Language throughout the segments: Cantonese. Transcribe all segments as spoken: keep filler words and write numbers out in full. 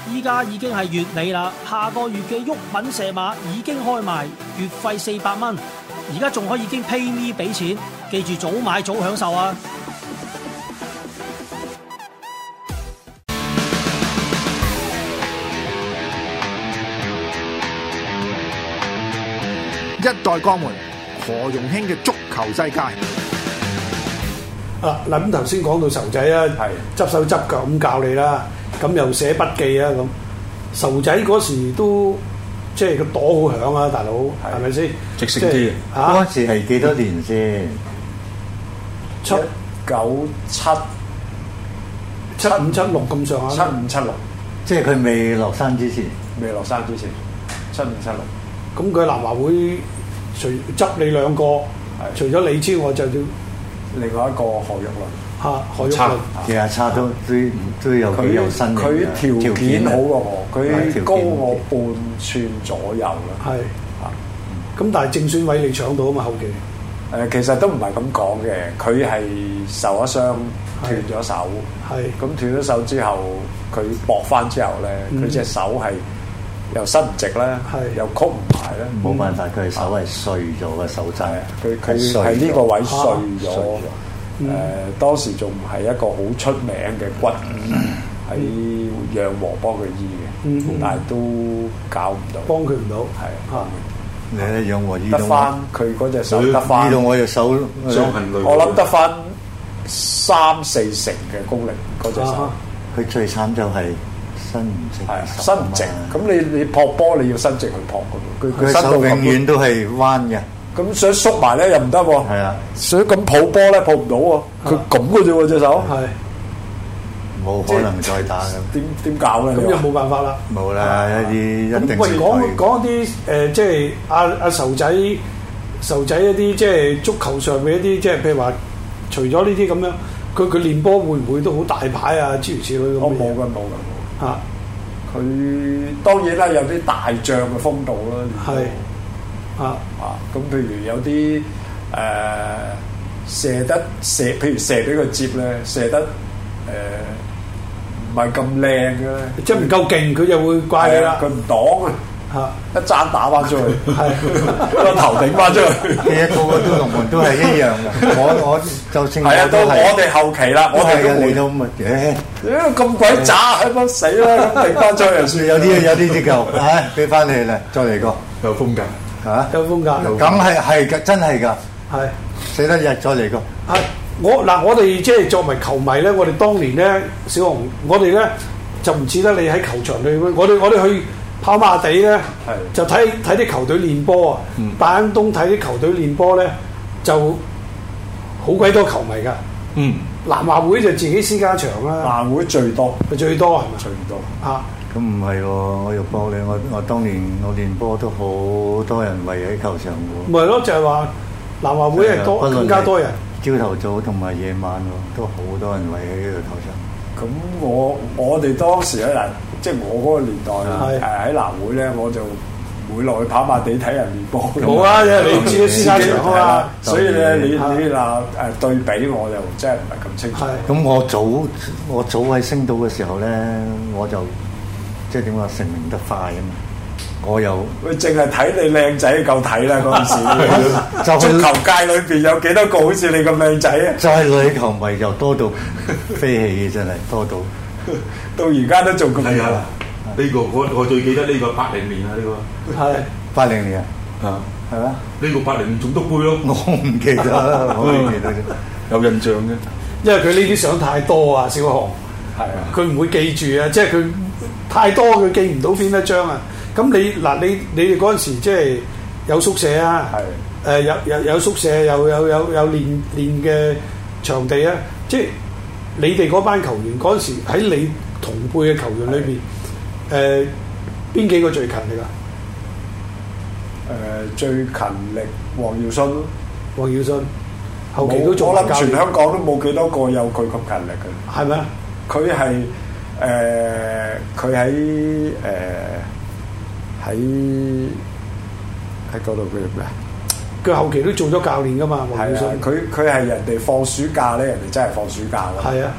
依家已經係月尾啦，下個月嘅沃品射馬已經開賣，月費四百蚊，而家仲可以經 PayMe 俾錢，記住早買早享受啊！ 一代鋼門何容興嘅足球世界。 啊嗱，咁頭先講到仇仔啊，執手執腳咁教你啦，咁又寫筆記啊咁。仇仔嗰時都即係個朵好響啊，大佬係咪先？ 直升機啊！ 嗰時係幾多年先？ 七九七七五七六咁上下。 七五七六， 即係佢未落山之前， 未落山之前，七五七六。 咁佢南華會除執你兩個，除咗你之外就要另外一個何玉麟嚇何玉麟， 其實差都都都有幾有身形嘅。 佢條件好過我，佢高我半寸左右啦。 係啊，咁但係正選位你搶到啊嘛後期。 誒，其實都唔係咁講嘅，佢係受咗傷斷咗手， 係咁斷咗手之後，佢搏翻之後咧，佢隻手係又伸唔直啦，又曲唔埋啦， 冇辦法，佢手係碎咗嘅手踭， 佢佢係呢個位碎咗。誒，當時仲係一個好出名嘅骨醫，喺養和幫佢醫嘅，但係都搞唔到， 幫佢唔到， 係啊。 你咧養和醫得翻佢嗰隻手，得翻醫到我隻手， 我諗得翻三四成嘅功力嗰隻手。 佢最慘就係伸唔直， 係伸唔直。咁你你撲波你要伸直去撲嘅，佢佢手永遠都係彎嘅。 咁想縮埋咧又唔得喎。 係啊， 想咁抱波咧抱唔到喎。佢咁嘅啫喎隻手。 係。 冇可能再打嘅。 點點搞咧？ 咁就冇辦法啦。 冇啦，一啲一定。 喂，講講啲誒，即係阿阿仇仔仇仔一啲即係足球上嘅一啲，即係譬如話，除咗呢啲咁樣，佢佢練波會唔會都好大牌啊？諸如此類咁嘅嘢。 我冇嘅，冇嘅。 嚇！ 佢當然啦，有啲大將嘅風度啦。 係。啊啊！咁譬如有啲誒射得射，譬如射俾佢接咧，射得誒唔係咁靚嘅咧， 即係唔夠勁，佢就會怪你啦。 佢唔擋啊！嚇，一爭打翻出去，係個頭頂翻出去。 其實個個都龍門都係一樣嘅。我我就算係啊，到我哋後期啦，我哋都嚟到咪嘅。 咁鬼渣，喺度死啦！咁頂翻出去就算。 有啲有啲隻球，唉，俾翻你啦，再嚟個有風格。 嚇， 有風格， 咁係係嘅，真係㗎， 係死得日再嚟個。 係我嗱，我哋即係作為球迷咧，我哋當年咧，小紅，我哋咧就唔似得你喺球場裏，我哋我哋去跑馬地咧，就睇睇啲球隊練波啊。大坑東睇啲球隊練波咧，就好鬼多球迷㗎。 嗯， 南華會就自己私家場啦。 南華會最多， 最多係咪？ 最多啊！ 咁唔係喎，我要幫你，我我當年我練波都好多人圍喺球場喎。 唔係咯，就係話南華會係多更加多人。 朝頭早同埋夜晚喎，都好多人圍喺呢個球場。 咁我我哋當時咧嗱，即係我嗰個年代誒喺南會咧，我就唔會落去跑馬地睇人練波。 冇啊，因為你自己私家場啊嘛， 所以咧你你嗱誒對比我就真係唔係咁清楚。 咁我早我早喺星島嘅時候咧，我就。即係點講成名得快啊嘛！我又佢淨係睇你靚仔夠睇啦嗰陣時， 就足球界裏邊有幾多個好似你咁靚仔啊？ 就係女球迷又多到飛起嘅，真係多到到而家都仲咁係啊！呢個我我最記得呢個八零年啊，呢個係八零年啊， 係咩？ 呢個八零年總督杯咯， 我唔記得啦，我唔記得啫， 有印象嘅。 因為佢呢啲相太多啊，小紅係啊，佢唔會記住啊，即係佢。太多佢記唔到邊一張啊！咁你嗱你你哋嗰陣時即係有宿舍啊，誒、呃、有有有宿舍有有有有練練嘅場地啊！即係你哋嗰班球員嗰陣時喺你同輩嘅球員裏邊，誒邊、呃、幾個最勤力啊？ 誒、呃、最勤力黃耀信， 黃耀信後期都做我諗全香港都冇幾多個有佢咁勤力嘅， 係咪啊？ 佢係。誒，佢喺誒喺喺嗰度叫咩？ 佢後期都做咗教練噶嘛，黃耀信。 佢佢係人哋放暑假咧，人哋真係放暑假咯。 係啊，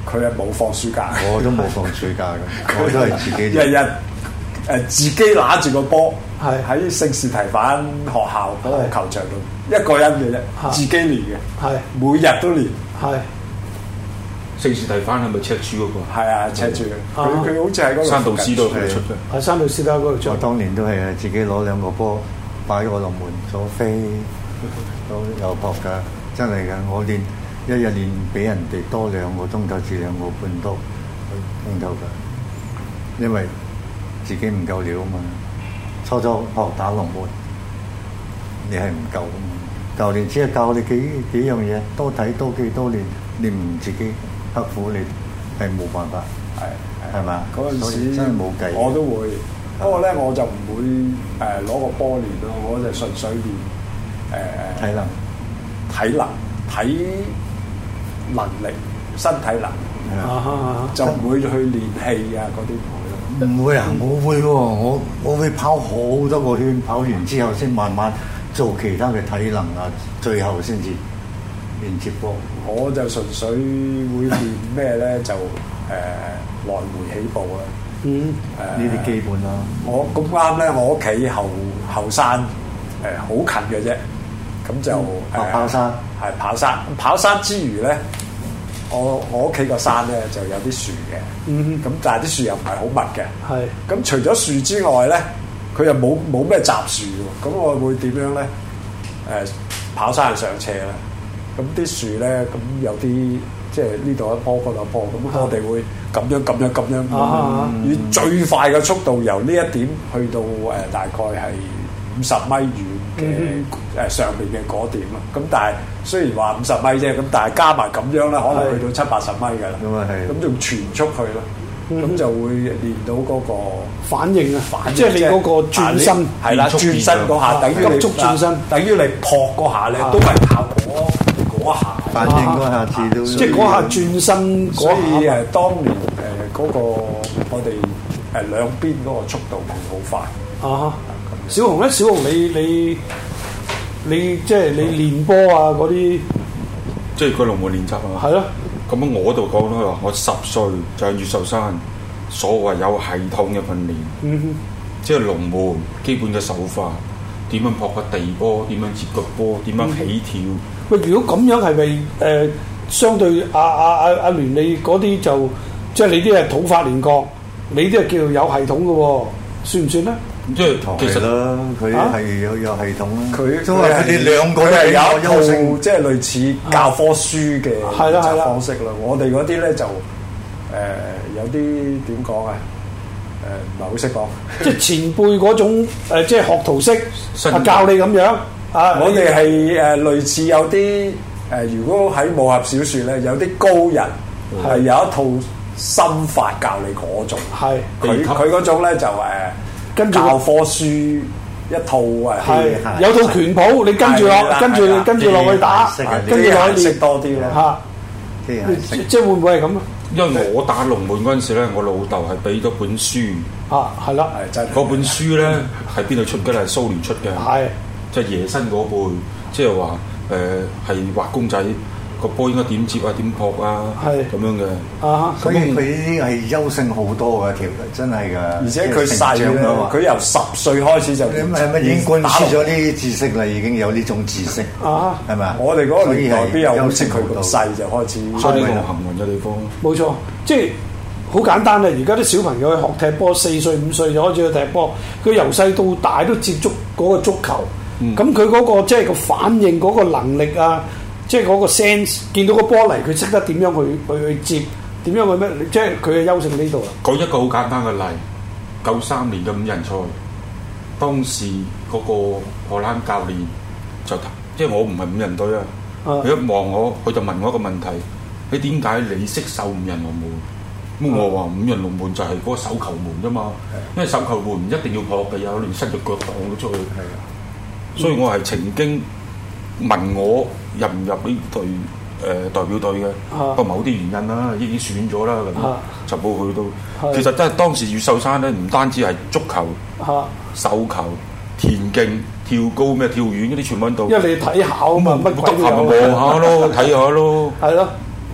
佢係冇放暑假， 我都冇放暑假嘅，我都係自己日日誒自己拿住個波， 係喺聖士提反學校嗰個球場度一個人嘅啫， 係自己練嘅， 係每日都練。 係聖士提反係咪赤柱嗰個？ 係啊，赤柱嘅，佢啊佢好似喺嗰個山道士都係佢出嘅。 係山道士啦嗰度我做。 當年都係啊，自己攞兩個波擺我落門左飛，左右撲㗎，真係㗎！我練一日練比人哋多兩個鐘頭至兩個半多鐘頭㗎，因為自己唔夠料啊嘛。初初學打龍門，你係唔夠啊嘛。教練只係教你幾幾樣嘢，多睇多記多練，你唔自己刻苦，你係冇辦法， 係係嘛？ 嗰陣時真係冇計。 我都會，不過咧我就唔會誒攞個波練咯，我就純粹練誒體能、 體能、體能力、身體能力， 啊哈啊就唔會去練氣啊嗰啲唔會咯。 唔會啊！我會喎，我我會跑好多個圈，跑完之後先慢慢做其他嘅體能啊，最後先至練接波。 我就純粹會練咩咧？就誒、呃、來回起步啊！ 嗯誒呢啲基本啦。 我咁啱咧，我屋企後後山誒好、近嘅啫，咁就誒、 跑跑山係跑山。跑山之餘咧，我我屋企個山咧就有啲樹嘅， 嗯咁但係啲樹又唔係好密嘅。 係咁除咗樹之外咧，佢又冇冇咩雜樹喎。咁我會點樣咧？誒、呃、跑山上斜啦。咁啲樹咧，咁有啲即係呢度一棵嗰度一棵，咁我哋會咁樣咁樣咁樣， 啊以最快嘅速度由呢一點去到誒、呃、大概係五十米遠嘅誒、 嗯呃、上面嘅嗰點咯。咁但係雖然話五十米啫，咁但係加埋咁樣咧，可能去到七八十米㗎啦。 咁啊係。 咁仲全速去咯，咁、 嗯就會練到嗰、個。 反應啊， 反應即係你嗰個轉身係啦， 變速轉身嗰下， 啊等於你急速轉身等於你撲嗰下咧， 啊都係靠嗰嗰下。 反應嗰下字都， 即係嗰下轉身所以嗰下。 誒，當年誒嗰個我哋誒兩邊嗰個速度係好快。 啊哈！小紅咧，小紅你你你即係你練波啊嗰啲即係個龍門練習啊。 係咯， 咁樣我度講咧話，我十歲就喺越秀山，所謂有系統嘅訓練， 嗯即係龍門基本嘅手法，點樣撲個地波，點樣接個波，點樣起跳。 哼，喂，如果咁樣係咪誒相對阿阿阿阿聯你嗰啲就即係你啲係土法練鋼，你啲係叫做有系統嘅喎，算唔算咧？ 即係其實其實啦，佢係有有系統啦。 佢都話佢哋兩個佢係有一都有優勝套即係類似教科書嘅係啦係啦方式啦。我哋嗰啲咧就誒有啲點講啊？誒唔係好識講。 即係前輩嗰種誒，即係學徒式新啊，教你咁樣啊。 我哋係誒類似有啲誒、呃，如果喺武俠小説咧，有啲高人係有一套心法教你嗰種。 係佢佢嗰種咧就誒、呃、 跟住教科書一套誒， 係有套拳譜，你跟住落， 係啦跟住係啦跟住落去打， 機械式跟住落去識練多啲咯。 嚇。 機械式即即會唔會係咁啊？ 因為我打龍門嗰陣時咧，我老豆係俾咗本書， 啊，係啦， 係真係嗰本書咧係邊度出嘅咧？係蘇聯出嘅， 係即係爺新嗰輩，即係話誒係畫公仔個波應該點接啊，點撲啊， 係咁樣嘅。 啊所以佢呢啲係優勝好多㗎，條真係㗎。 而且佢細咧，佢由十歲開始就你係咪已經灌輸咗呢啲知識啦？已經有呢種知識， 啊， 係咪啊？ 我哋嗰個年代所以係邊有好似佢優勝好多咁細就開始？ 所以呢個幸運嘅地方。 冇錯，即係好簡單啊！而家啲小朋友去學踢波，四歲五歲就開始去踢波，佢由細到大都接觸嗰個足球，咁佢嗰個即係個反應嗰個能力啊！即係嗰個 sense，見到個波嚟，佢識得點樣去去去接，點樣去咩？即係佢嘅優勝呢度啊！ 舉一個好簡單嘅例，九三年嘅五人賽，當時嗰個荷蘭教練就即係我唔係五人隊啊，佢一望我，佢就問我一個問題：你點解你識守五人龍門？咁我話五人龍門就係嗰個手球門啫嘛，因為手球門唔一定要撲嘅，有連伸隻腳擋咗出去。係啊，所以我係曾經問我入唔入呢隊誒代表隊嘅，不過某啲原因啦，已經選咗啦，咁就冇去到。其實真係當時越秀山咧，唔單止係足球、手球、田徑、跳高咩、跳遠嗰啲全部喺度。 因為你睇考啊嘛，乜鬼得閒咪望下咯，睇下咯。 係咯，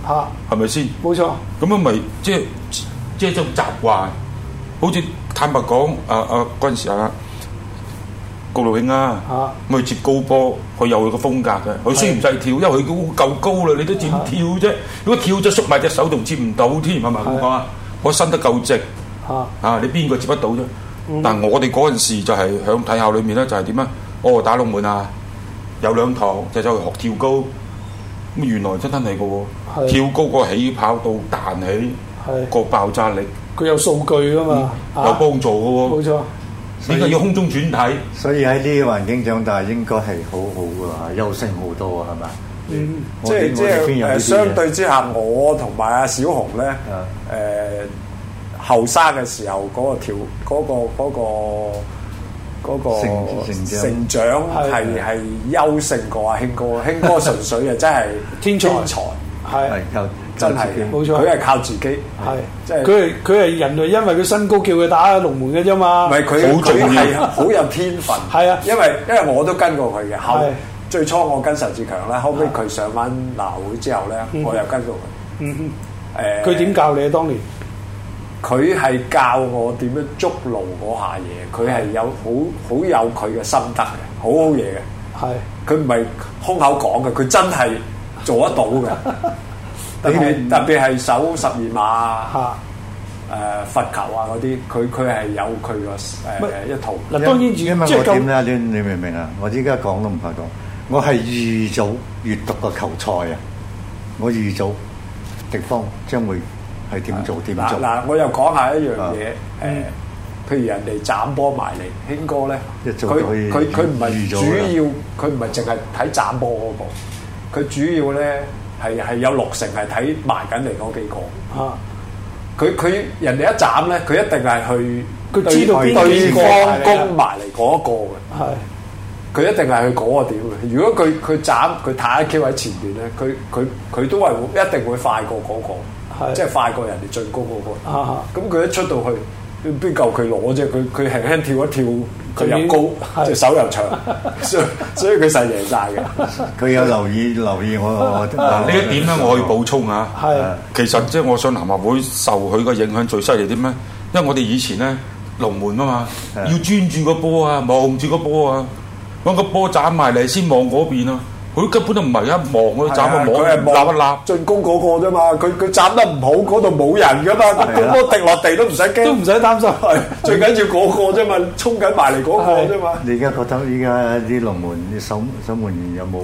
嚇，係咪先？ 冇錯。 咁樣咪即係即係一種習慣，好似坦白講，啊啊嗰陣時啊，高路兄啊，咁佢接高波，佢有佢個風格嘅，佢雖然唔使跳，因為佢夠高啦，你都接唔跳啫。如果跳咗縮埋隻手仲接唔到添，係咪咁講啊？我伸得夠直，啊你邊個接得到啫？但係我哋嗰陣時就係響體校裏面咧，就係點啊？哦打龍門啊，有兩堂就走去學跳高。咁原來真真係嘅喎，跳高個起跑到彈起個爆炸力， 佢有數據噶嘛， 有幫助嘅喎。冇錯，呢個要空中轉體。 所以喺呢啲環境長大應該係好好嘅，優勝好多啊，係咪？ 嗯，即係即係誒，相對之下，我同埋阿小紅咧，誒後生嘅時候嗰個條嗰個嗰個。嗰個成長係係優勝過阿興哥，興哥純粹啊真係天才，係真係冇錯，佢係靠自己，係即係佢係佢係人類，因為佢身高叫佢打龍門嘅啫嘛，唔係佢佢係好有天分，係啊，因為因為我都跟過佢嘅，後最初我跟仇志強啦，後尾佢上翻南會之後咧，我又跟過佢，嗯誒，佢點教你啊？當年？佢係教我點樣捉路嗰下嘢，佢係有好好有佢嘅心得嘅，好好嘢嘅。係，佢唔係空口講嘅，佢真係做得到嘅。特別特別係守十二碼啊，誒罰球啊嗰啲，佢佢係有佢個誒一套。嗱當然，因為我點咧？你你明唔明啊？我依家講都唔怕講，我係預早閲讀個球賽啊！我預早敵方將會。係點做點做？嗱，我又講下一樣嘢，誒，譬如人哋斬波埋嚟，興哥咧，佢佢佢唔係主要，佢唔係淨係睇斬波嗰個，佢主要咧係係有六成係睇埋緊嚟嗰幾個。啊，佢佢人哋一斬咧，佢一定係去，佢知道對方攻埋嚟嗰個嘅。係，佢一定係去嗰個點嘅。如果佢佢斬佢太一 Q 喺前邊咧，佢佢佢都係會一定會快過嗰個。即係快過人哋最高嗰個，咁佢一出到去，邊夠佢攞啫？佢佢輕輕跳一跳，佢又高，隻手又長，所以所以佢實贏晒嘅。佢有留意留意我嗱呢一點咧，我可以補充下。係其實即係我上南華會受佢個影響最犀利啲咩？因為我哋以前咧龍門啊嘛，要專注個波啊，望住個波啊，揾個波斬埋嚟先望嗰邊啊。佢根本都唔係一望佢斬個網，佢係立一立進攻嗰個啫嘛。佢佢斬得唔好，嗰度冇人噶嘛。個波滴落地都唔使驚，都唔使擔心。係最緊要嗰個啫嘛，衝緊埋嚟嗰個啫嘛。你而家覺得依家啲龍門啲守守門員有冇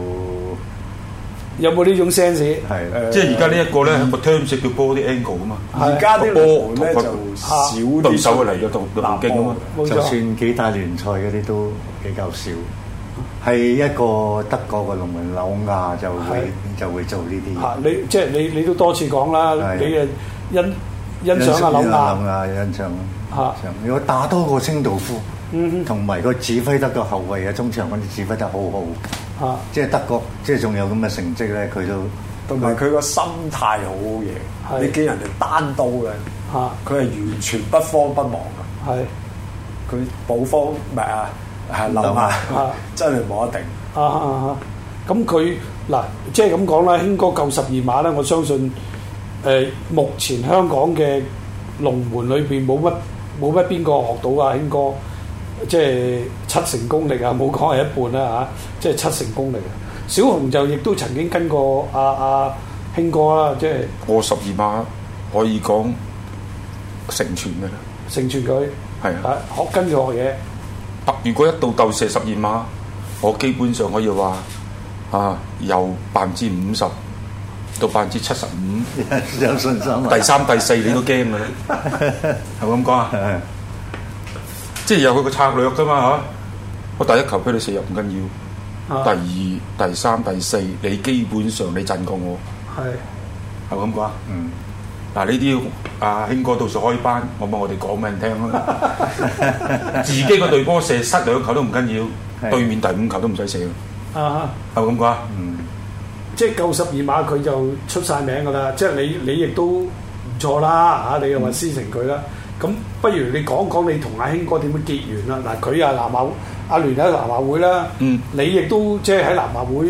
有冇呢種 sense？係即係而家呢一個咧，個 terms 叫 body angle 啊嘛。而家啲龍門咧就少啲對手嚟嘅度路徑啊嘛。就算幾大聯賽嗰啲都比較少。係一個德國嘅龍門紐亞就會就會做呢啲嘢。嚇你即係你你都多次講啦，你誒欣欣賞啊紐亞。紐亞欣賞。嚇！如果打多個清道夫，同埋個指揮得個後衞啊中場嗰啲指揮得好好。嚇！即係德國，即係仲有咁嘅成績咧，佢都同埋佢個心態好好嘢。你見人哋單刀嘅，嚇佢係完全不慌不忙嘅。係佢補方唔係啊。係諗下，真係冇得定。啊啊啊！咁佢嗱，即係咁講啦，興哥夠十二碼咧，我相信誒、呃，目前香港嘅龍門裏邊冇乜冇乜邊個學到啊，興哥，即係七成功力啊，冇講係一半啦嚇、啊，即係七成功力啊。小紅就亦都曾經跟過阿阿興哥啦，即係我十二碼可以講成全嘅啦，成全佢係啊，學跟住學嘢。如果一到鬥射十二碼，我基本上可以話啊，由百分之五十到百分之七十五有信心。第三、第四你都驚嘅咧，係咪咁講啊？即係有佢個策略㗎嘛嚇。我第一球俾你射入唔緊要，啊、第二、第三、第四你基本上你震過我，係係咪咁講啊？嗯。嗱呢啲阿興哥到時開班，我幫我哋講俾人聽啦。自己個隊波射失兩球都唔緊要，對面第五球都唔使射。啊，係咪咁講啊？嗯，即係夠十二碼佢就出晒名噶啦。即係你你亦都唔錯啦嚇，你又話師承佢啦。咁、嗯、不如你講講你同阿興哥點樣結緣啦？嗱，佢啊南華阿聯喺南華會啦，嗯，你亦都即係喺南華會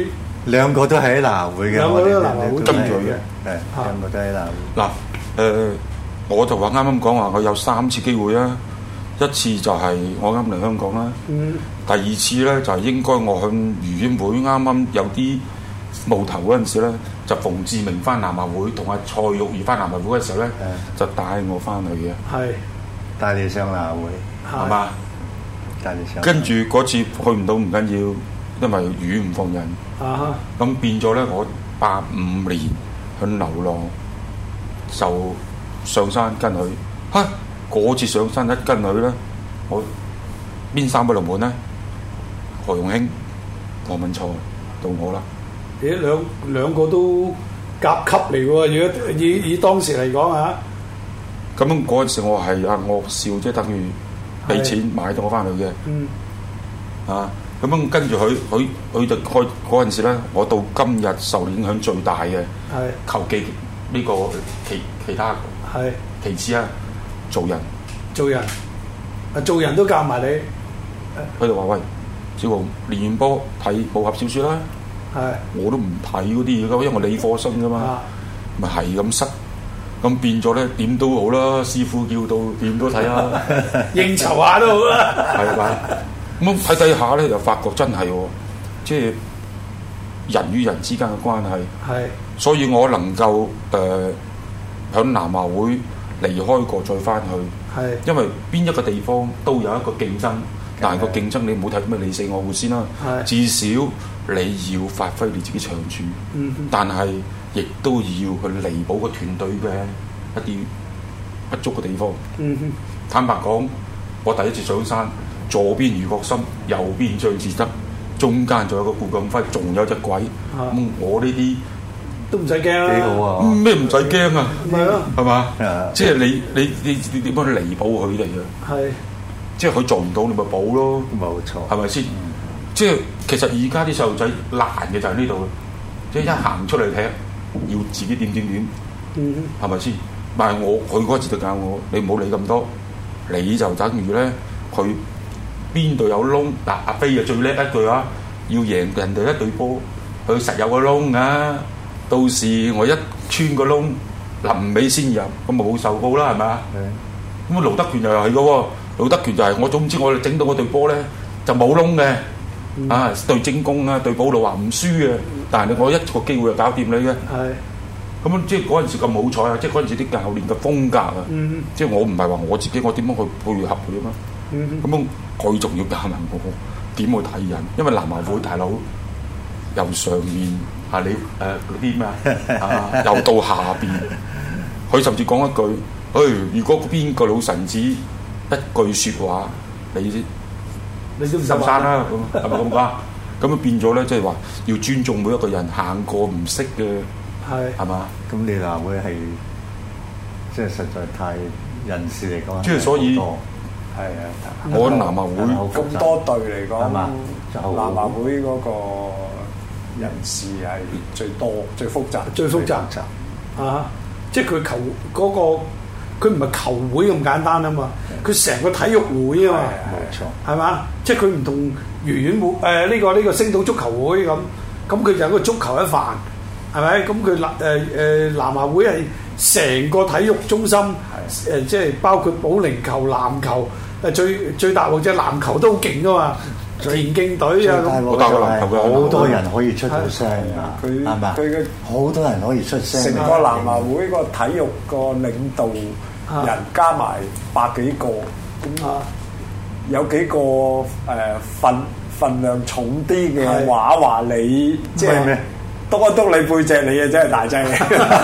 兩個都喺南會嘅， 兩個都南華會跟住嘅，係兩個都喺南會。 嗱，誒，我就話啱啱講話，我有三次機會啊。一次就係我啱嚟香港啦， 嗯、 第二次咧就係、是、應該我向愉園會啱啱有啲冒頭嗰陣時咧，就馮志明翻南華會，同阿蔡玉儀翻南華會嘅時候咧，的就帶我翻去嘅， 係帶你上南會， 係嘛？ 帶你上。跟住嗰次去唔到唔緊要，因為魚唔放人， 啊咁哈變咗咧，我八五年去流浪就上山跟佢，嚇！嗰次上山一跟佢咧，我邊三位龍門咧？何容興、何文才到我啦。 咦，兩兩個都甲級嚟喎，如果以以當時嚟講啊。 咁嗰陣時我係阿岳少，即係等於俾錢買咗我翻去嘅。 嗯。 啊，咁樣跟住佢，佢佢就開嗰陣時咧，我到今日受影響最大嘅。係。球技呢個其其他。係。其次啊。做人， 做人，啊做人都教埋你。 佢就話：喂，小豪練完波睇武俠小説啦。係的，我都唔睇嗰啲嘢噶，因為我理科生噶嘛，咪係咁塞，咁變咗咧點都好啦，師傅叫到點都睇下， 應酬下都好啦。 係嘛？咁睇睇下咧，就發覺真係喎，即係人與人之間嘅關係。係的，所以我能夠誒喺、呃、南華會。離開過再翻去，係因為邊一個地方都有一個競爭，但係個競爭你唔好睇咩你死我活先啦。至少你要發揮你自己長處，嗯、但係亦都要去彌補個團隊嘅一啲不足嘅地方。嗯、坦白講，我第一次上山，左邊余國森，右邊張志德，中間仲有個顧錦輝，仲有隻鬼。咁、嗯、我呢啲。 都唔使驚啦， 幾好啊！ 咩唔使驚啊？ 係咯， 係嘛？即係你你你你點樣去彌補佢哋啊？係，即係佢做唔到，你咪補咯。冇錯，係咪先？即係其實而家啲細路仔難嘅就喺呢度，即係一行出嚟踢，要自己點點點，係咪先？但係我佢嗰次就教我，你唔好理咁多，你就等於咧，佢邊度有窿嗱？阿飛就最叻一句話，要贏人哋一隊波，佢實有個窿啊！到時我一穿個窿，臨尾先入，咁咪冇受報啦，係咪啊？咁啊，盧德權又係嘅喎，盧德權就係我總之我哋整到嗰隊波咧就冇窿嘅，嗯、啊對精工啊對保路話唔輸嘅，但係我一個機會就搞掂你嘅。係，咁即係嗰陣時咁好彩啊！即係嗰陣時啲教練嘅風格啊，嗯、即係我唔係話我自己我點樣去配合佢啊嘛。咁樣佢仲要教埋我點去睇人，因為南華會大佬由上面。啊！你誒嗰啲咩啊？又到下邊，佢甚至講一句：，誒、哎，如果邊個老臣子一句説話，你你都唔收山啦，咁係咪咁講？咁啊變咗咧，即係話要尊重每一個人，行過唔識嘅，係係嘛？咁你南會係即係實在太人事嚟講， 即係所以係啊！ 我南華會咁多隊嚟講，南華會嗰個。人事係最多、最複雜、 最複雜啊！即係佢球嗰個，佢唔係球會咁簡單啊嘛，佢成個體育會啊嘛，冇錯，係嘛？即係佢唔同愉園會誒呢個呢個星島足球會咁，咁佢就有個足球一範，係咪？咁佢南誒誒南華會係成個體育中心，誒即係包括保齡球、籃球，誒最最大鑊隻籃球都好勁噶嘛。田徑隊啊， 好大個籃球嘅，好多人可以出到聲啊！佢係咪？佢嘅好多人可以出聲。 成個南華會個體育個領導人加埋百幾個，咁啊有幾個誒份份量重啲嘅話話你，即係咩？篤一篤你背脊，你啊真係大劑。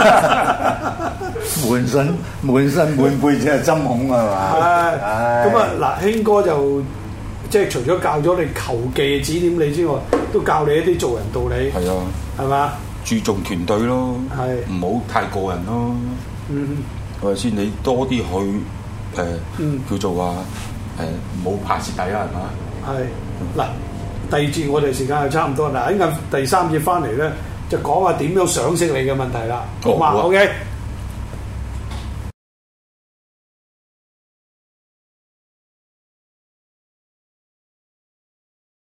滿身滿身滿背脊係針孔啊嘛！ 咁啊嗱，興哥就。即係除咗教咗你球技指點你之外，都教你一啲做人道理。係啊，係嘛？ 注重團隊咯，係唔好太個人咯。嗯，係咪先？你多啲去誒，叫做話誒，唔好怕蝕底啦，係嘛？ 係嗱，第二節我哋時間係差唔多，嗱，喺緊第三節翻嚟咧，就講下點樣賞識你嘅問題啦。好嘛？OK。